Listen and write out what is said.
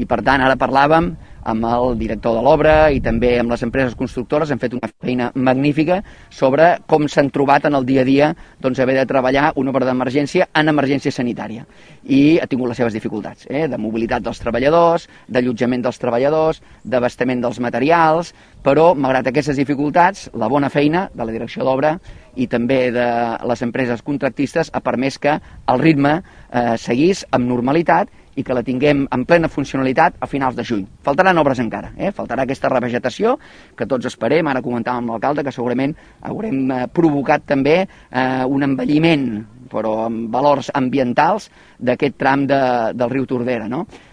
I per tant, ara parlàvem amb el director de l'obra i també amb les empreses constructores, hem fet una feina magnífica sobre com s'han trobat en el dia a dia haver de treballar una obra d'emergència en emergència sanitària. I ha tingut les seves dificultats, de mobilitat dels treballadors, d'allotjament dels treballadors, d'abastament dels materials, però malgrat aquestes dificultats, la bona feina de la direcció d'obra i també de les empreses contractistes ha permès que el ritme seguís amb normalitat i que la tinguem en plena funcionalitat a finals de juny. Faltaran obres encara, faltarà aquesta revegetació que tots esperem, ara comentàvem amb l'alcalde que segurament haurem provocat també un envelliment, però amb valors ambientals d'aquest tram del riu Tordera, no?